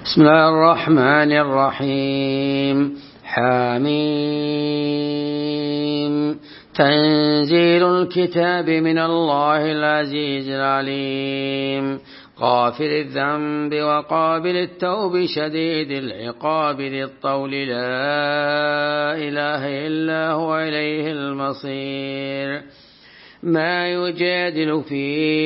بسم الله الرحمن الرحيم. حميم. تنزيل الكتاب من الله العزيز العليم، غافر الذنب وقابل التوب شديد العقاب ذي الطول لا إله إلا هو إليه المصير. ما يجادل في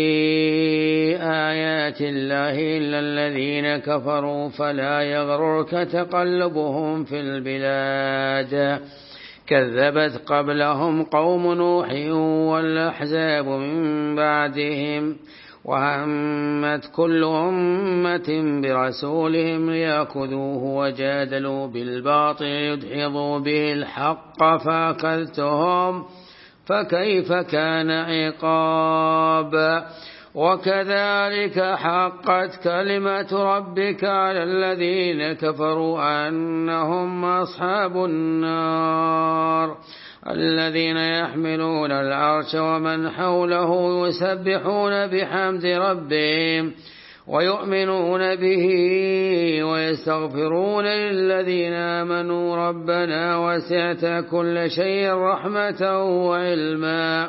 آيات الله إلا الذين كفروا فلا يغررك تقلبهم في البلاد. كذبت قبلهم قوم نوح والأحزاب من بعدهم، وهمت كل أمة برسولهم ليأخذوه وجادلوا بالباطل يدحضوا به الحق فأخذتهم فكيف كان عقاب. وكذلك حقت كلمة ربك على الذين كفروا أنهم أصحاب النار. الذين يحملون العرش ومن حوله يسبحون بحمد ربهم ويؤمنون به ويستغفرون للذين آمنوا ربنا وسعت كل شيء رحمة وعلما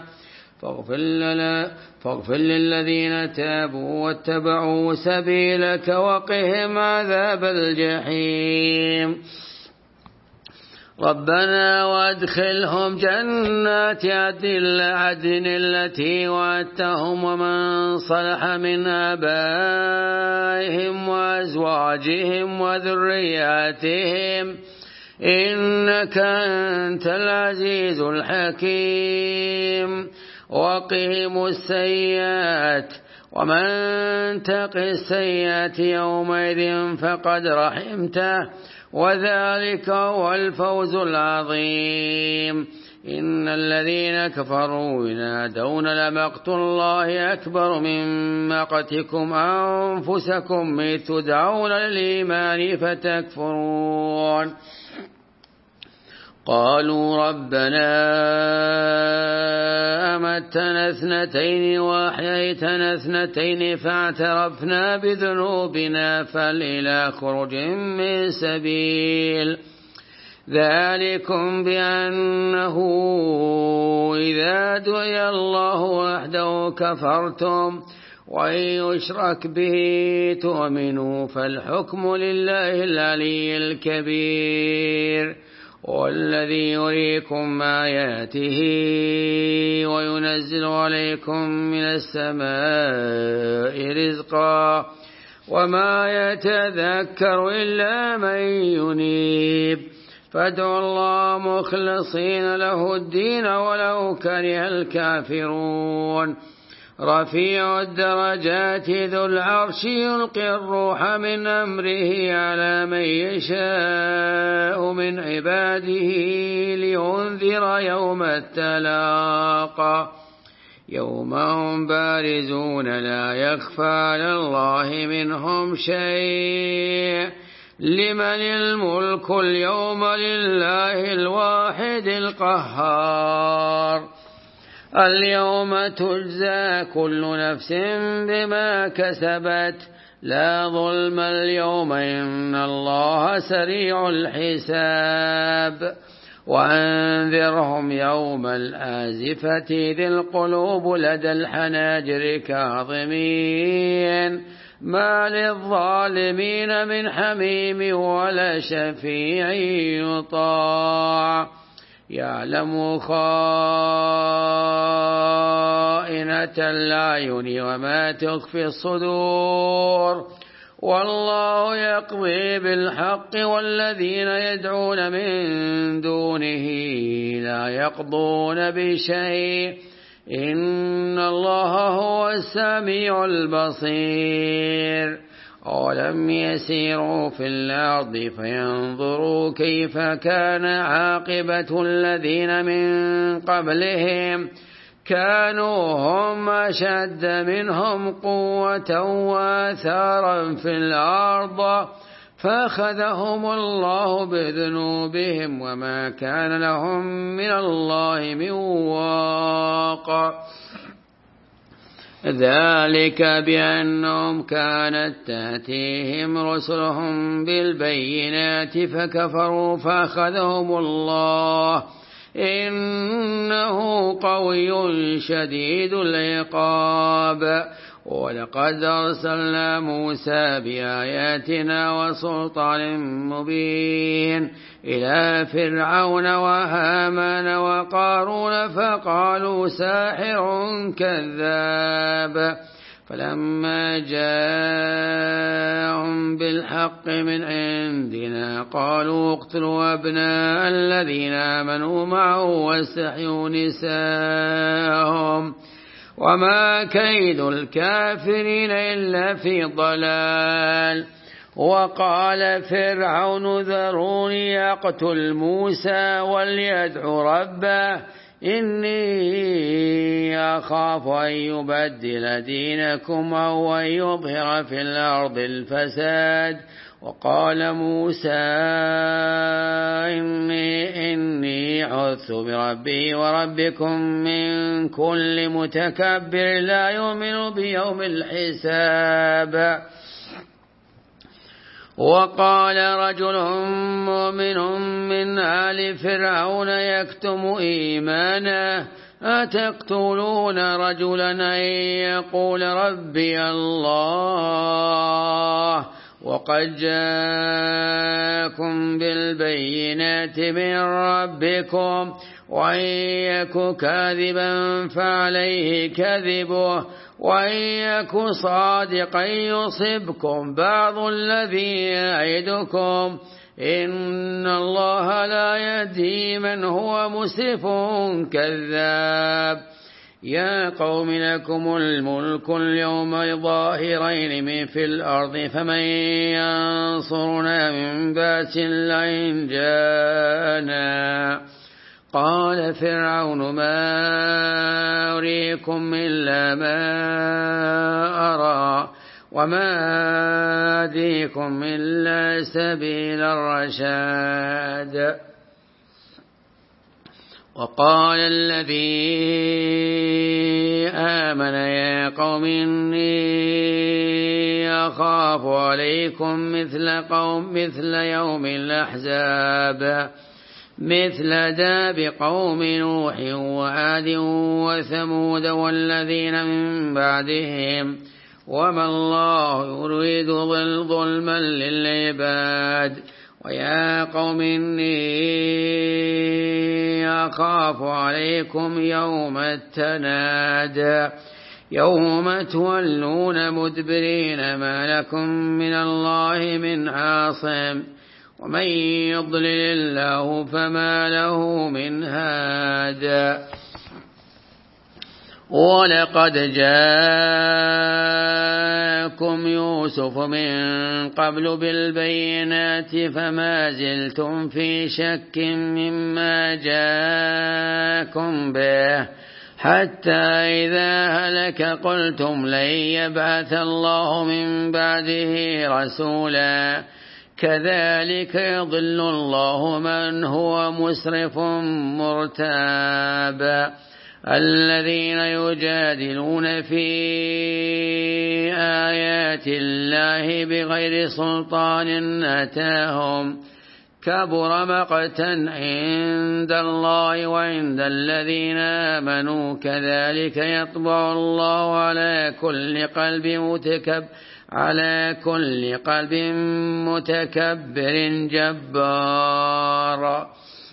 فاغفر للذين تابوا واتبعوا سبيلك وقهم عذاب الجحيم. ربنا وادخلهم جنات عدن التي وعدتهم ومن صلح من آبائهم وأزواجهم وذرياتهم إنك أنت العزيز الحكيم. وقهم السيئات ومن تق السيئات يومئذ فقد رحمته وذلك هو الفوز العظيم. إن الذين كفروا ينادون لمقت الله أكبر من مقتكم أنفسكم إذ تدعون للإيمان فتكفرون. قالوا ربنا أمتنا اثنتين وأحييتنا اثنتين فاعترفنا بذنوبنا فهل إلى خروج من سبيل. ذلكم بأنه إذا دعي الله وحده كفرتم وإن يشرك به تؤمنوا فالحكم لله العلي الكبير. والذي يريكم آياته وينزل عليكم من السماء رزقا وما يتذكر إلا من ينيب. فادعوا الله مخلصين له الدين ولو كره الكافرون. رفيع الدرجات ذو العرش يلقي الروح من أمره على من يشاء من عباده لينذر يوم التلاق. يوم هم بارزون لا يخفى على الله منهم شيء. لمن الملك اليوم لله الواحد القهار. اليوم تجزى كل نفس بما كسبت لا ظلم اليوم إن الله سريع الحساب. وأنذرهم يوم الآزفة ذي القلوب لدى الحناجر كاظمين ما للظالمين من حميم ولا شفيع يطاع. يعلم خائنة الأعين وما تخفي الصدور. والله يقضي بالحق والذين يدعون من دونه لا يقضون بشيء إن الله هو السميع البصير. أولم يسيروا في الأرض فينظروا كيف كان عاقبة الذين من قبلهم كانوا هم أشد منهم قوة وآثارا في الأرض فأخذهم الله بذنوبهم وما كان لهم من الله من واق. ذلك بأنهم كانت تأتيهم رسلهم بالبينات فكفروا فأخذهم الله إنه قوي شديد العقاب ولقد أرسلنا موسى بآياتنا وسلطان مبين إلى فرعون وهامان وقارون فقالوا ساحر كذاب فلما جاءهم بالحق من عندنا قالوا اقتلوا أبناء الذين آمنوا معه واستحيوا نساءهم وما كيد الكافرين إلا في ضلال وقال فرعون ذروني أقتل موسى وليدع ربه إني أخاف أن يبدل دينكم أو أن يظهر في الأرض الفساد وقال موسى إني عذت بربي وربكم من كل متكبر لا يؤمن بيوم الحساب وقال رجل مؤمن من آل فرعون يكتم إيمانه أتقتلون رجلا أن يقول ربي الله وقد جاءكم بالبينات من ربكم وإن يك كاذبا فعليه كذبه وإن يك صادقا يصبكم بعض الذي يعدكم إن الله لا يهدي من هو مسرف كذاب يا قوم لكم الملك اليوم ظاهرين من في الأرض فمن ينصرنا من بأس الله إن جاءنا قال فرعون ما أريكم إلا ما أرى وما أهديكم إلا سبيل الرشاد وقال الذي آمن يا قوم إني أخاف عليكم مثل يوم الأحزاب مثل داب قوم نوح وعاد وثمود والذين من بعدهم وما الله يريد ظلما للعباد ويا قوم إني أخاف عليكم يوم التناد يوم تولون مدبرين ما لكم من الله من عاصم ومن يضلل الله فما له من هاد ولقد جاءكم يوسف من قبل بالبينات فما زلتم في شك مما جاءكم به حتى إذا هلك قلتم لن يبعث الله من بعده رسولا كذلك يضل الله من هو مسرف مرتاب الذين يجادلون في آيات الله بغير سلطان أتاهم كبر مقتا عند الله وعند الذين آمنوا كذلك يطبع الله على كل قلب متكبر جبار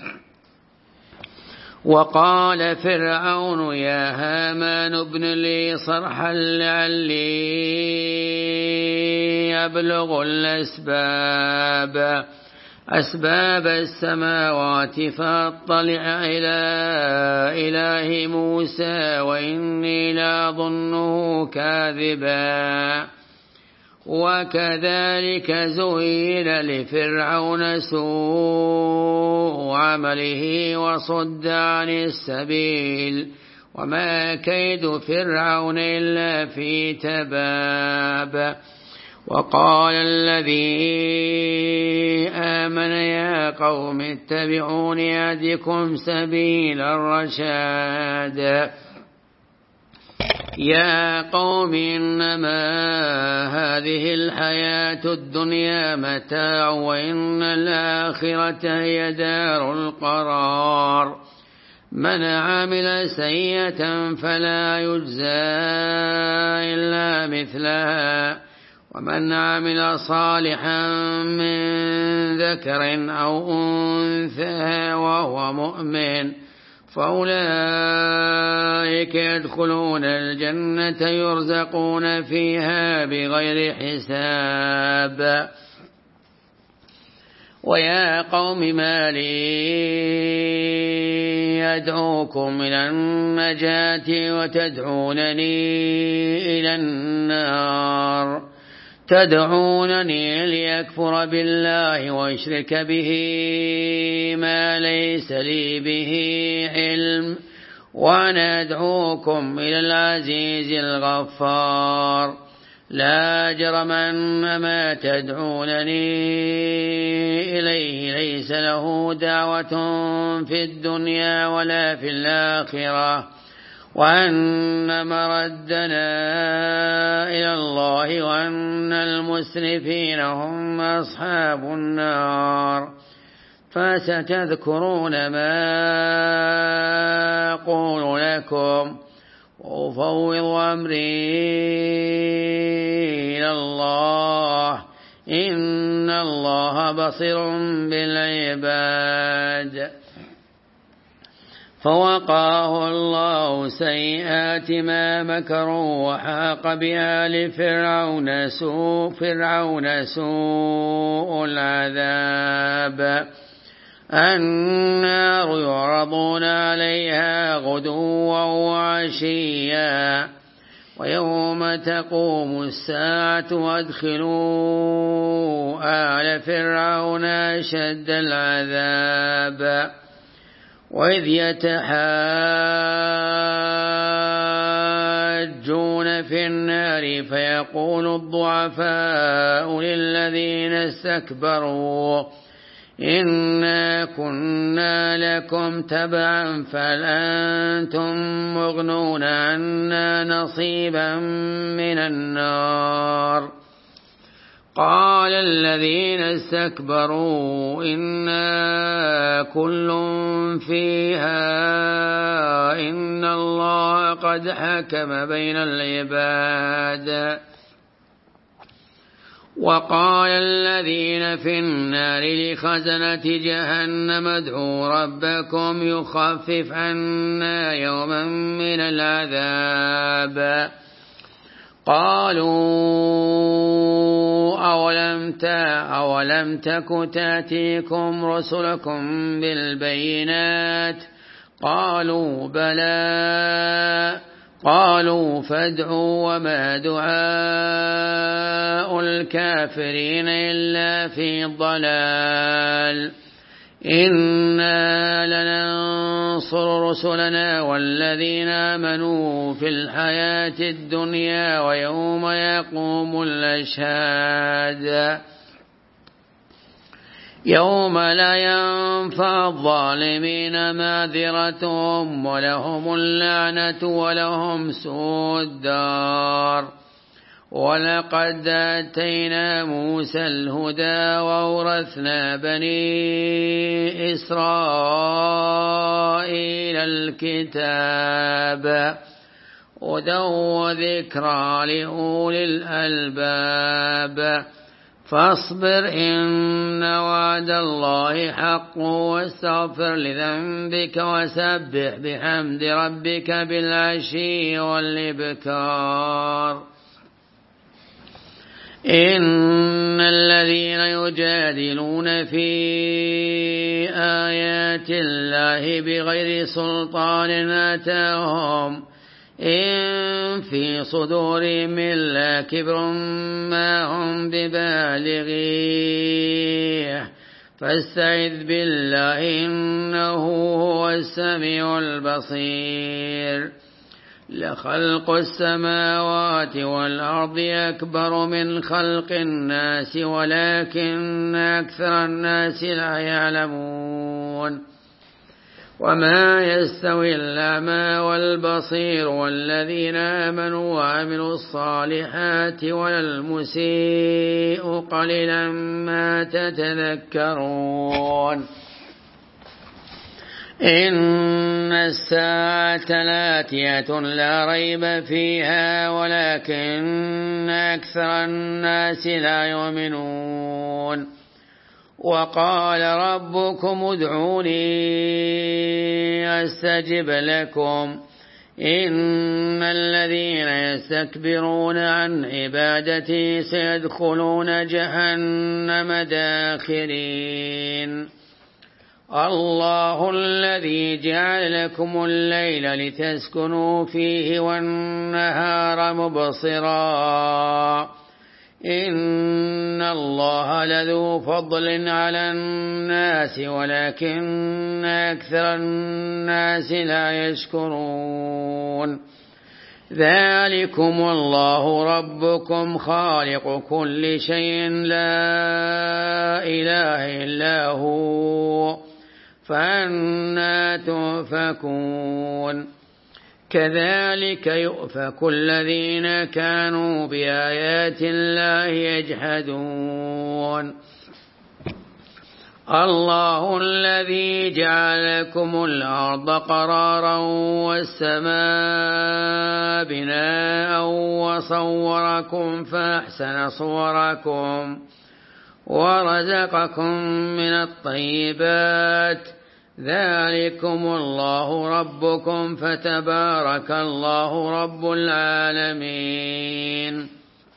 وقال فرعون يا هامان ابن لي صرحا لعلي أبلغ أسباب السماوات فاطلع إلى إله موسى وإني لأظنه كاذبا وكذلك زين لفرعون سوء عمله وصد عن السبيل وما كيد فرعون إلا في تباب وقال الذي آمن يا قوم اتبعون يهدكم سبيل الرشاد يا قوم إنما هذه الحياة الدنيا متاع وإن الآخرة هي دار القرار من عمل سيئة فلا يجزى إلا مثلها ومن عمل صالحا من ذكر أو أنثى وهو مؤمن فأولئك يدخلون الجنة يرزقون فيها بغير حساب ويا قوم ما لي يدعوكم إلى النجاة وتدعونني إلى النار تدعونني ليكفر بالله ويشرك به ما ليس لي به علم وأنا أدعوكم إلى العزيز الغفار لا جرم أن ما تدعونني إليه ليس له دعوة في الدنيا ولا في الآخرة وأن مردنا إلى الله وأن المسرفين هم أصحاب النار فستذكرون ما أقول لكم وأفوض أمري إلى الله إن الله بصير بالعباد فوقاه الله سيئات ما مكروا وحاق بآل فرعون سوء العذاب النار يعرضون عليها غدوا وعشيا ويوم تقوم الساعة أدخلوا آل فرعون أشد العذاب وإذ يتحاجون في النار فيقول الضعفاء للذين استكبروا إنا كنا لكم تبعا فهل أنتم مغنون عنا نصيبا من النار قال الذين استكبروا إنا كل فيها إن الله قد حكم بين العباد وقال الذين في النار لخزنة جهنم ادعوا ربكم يخفف عنا يوما من العذاب قالوا أولم تك تأتيكم رسلكم بالبينات قالوا بلى قالوا فادعوا وما دعاء الكافرين إلا في ضلال إنا لننصر رسلنا والذين آمنوا في الحياة الدنيا ويوم يقوم الأشهاد يوم لا ينفع الظالمين معذرتهم ولهم اللعنة ولهم سوء الدار ولقد آتينا موسى الهدى وأورثنا بني إسرائيل الكتاب هدى وذكرى لأولي الألباب فاصبر إن وعد الله حق واستغفر لذنبك وسبح بحمد ربك بالعشي والإبكار إن الذين يجادلون في آيات الله بغير سلطان أتاهم إن في صدورهم إلا كبر ما هم ببالغيه فاستعذ بالله إنه هو السميع البصير لخلق السماوات والأرض أكبر من خلق الناس ولكن أكثر الناس لا يعلمون وما يستوي الأعمى والبصير والذين آمنوا وعملوا الصالحات ولا المسيء قليلا ما تتذكرون إن الساعة لآتية لا ريب فيها ولكن أكثر الناس لا يؤمنون وقال ربكم ادعوني أستجب لكم إن الذين يستكبرون عن عبادتي سيدخلون جهنم داخرين الله الذي جعل لكم الليل لتسكنوا فيه والنهار مبصرا إن الله لذو فضل على الناس ولكن أكثر الناس لا يشكرون ذلكم الله ربكم خالق كل شيء لا إله إلا هو فأنى تؤفكون كذلك يؤفك الذين كانوا بآيات الله يجحدون الله الذي جعل لكم الأرض قرارا والسماء بناء وصوركم فأحسن صوركم ورزقكم من الطيبات ذلكم الله ربكم فتبارك الله رب العالمين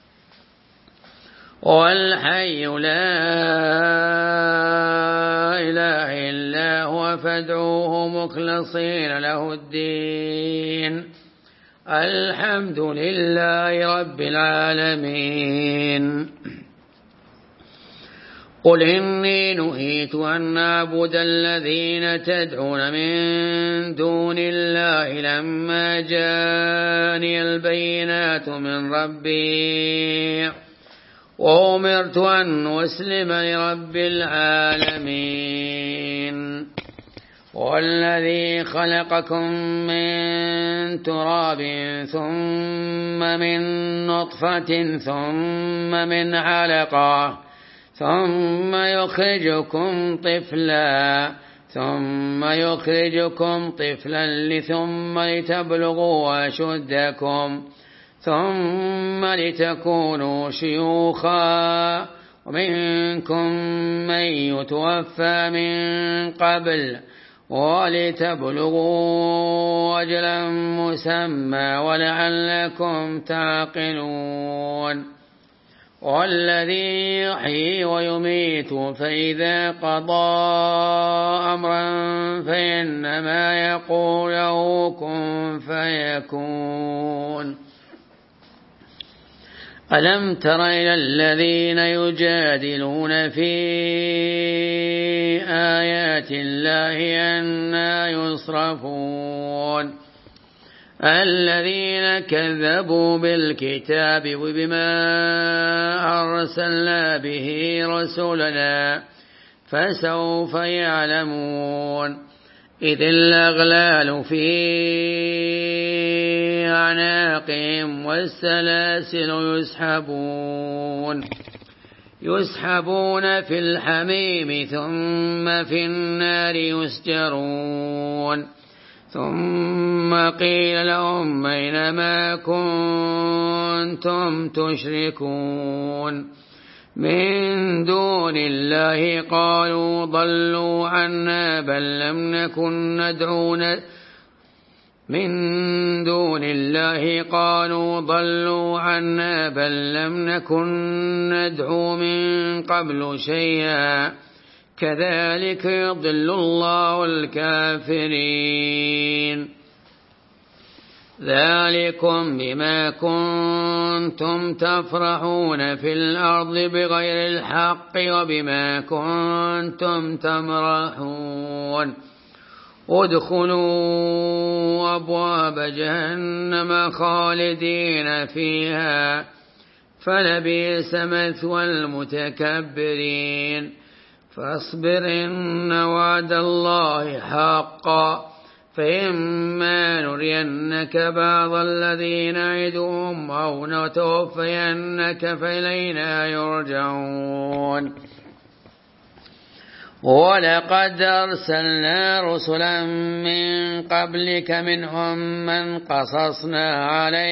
والحي لا إله إلا هو فادعوه مخلصين له الدين الحمد لله رب العالمين قل إني نهيت أن أعبد الذين تدعون من دون الله لما جاءني البينات من ربي وأمرت أن أسلم لرب العالمين والذي خلقكم من تراب ثم من نطفة ثم من علقة ثم يخرجكم طفلا ثم لتبلغوا أشدكم ثم لتكونوا شيوخا ومنكم من يتوفى من قبل ولتبلغوا أجلا مسمى ولعلكم تعقلون والذي يحيي ويميت فإذا قضى أمرا فإنما يقول له كن فيكون ألم تر إلى الذين يجادلون في آيات الله أنى يصرفون الذين كذبوا بالكتاب وبما أرسلنا به رسلنا فسوف يعلمون إذ الأغلال في أعناقهم والسلاسل يسحبون في الحميم ثم في النار يسجرون ثم قيل لهم أينما كنتم تشركون من دون الله قالوا ضلوا عنا بل لم نكن ندعو من قبل شيئا كذلك يضل الله الكافرين ذلكم بما كنتم تفرحون في الأرض بغير الحق وبما كنتم تمرحون ادخلوا أبواب جهنم خالدين فيها فلبئس مثوى المتكبرين فاصبر إن وعد الله حق فإما نرينك بعض الذين نعدهم أو نتوفينك فإلينا يرجعون ولقد أرسلنا رسلا من قبلك منهم من قصصنا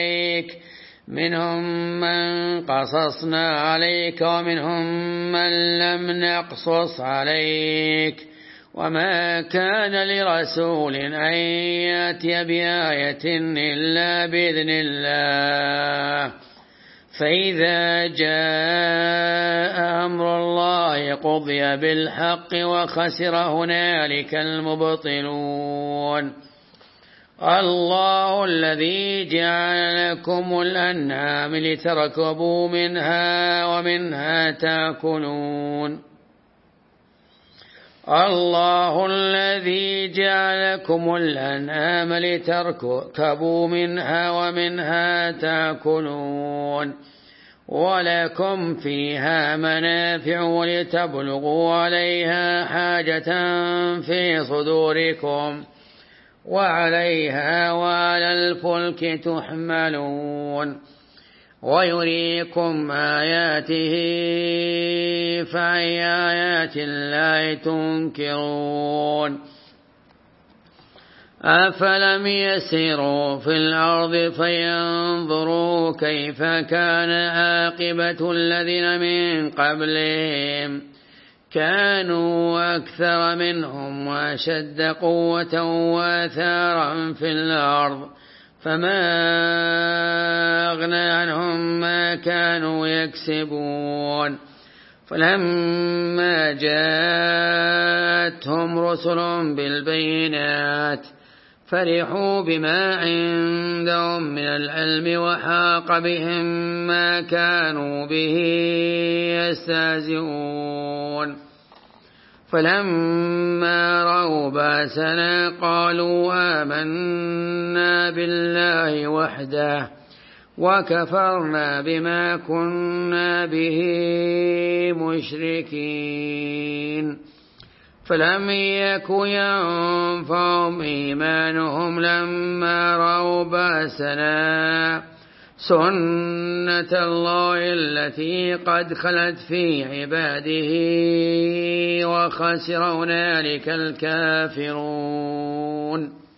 عليك ومنهم من لم نقصص عليك وما كان لرسول أن يأتي بآية إلا بإذن الله فإذا جاء أمر الله قضي بالحق وخسر هنالك المبطلون الله الذي جعل لكم الأنعام لتركبوا منها ومنها تأكلون الله الذي جعل لكم الأنعام لتركبوا منها ومنها تأكلون ولكم فيها منافع ولتبلغوا عليها حاجة في صدوركم وعليها وعلى الفلك تحملون ويريكم آياته فأي آيات الله تنكرون أفلم يسيروا في الأرض فينظروا كيف كان عاقبة الذين من قبلهم كانوا أكثر منهم وأشد قوة وآثارا في الأرض فما أغنى عنهم ما كانوا يكسبون فلما جاءتهم رسل بالبينات فرحوا بما عندهم من العلم وحاق بهم ما كانوا به يستهزئون فلما رأوا بأسنا قالوا آمنا بالله وحده وكفرنا بما كنا به مشركين فلم يك ينفعهم إيمانهم لما رأوا بأسنا سنة الله التي قد خلت في عباده وخسر هنالك الكافرون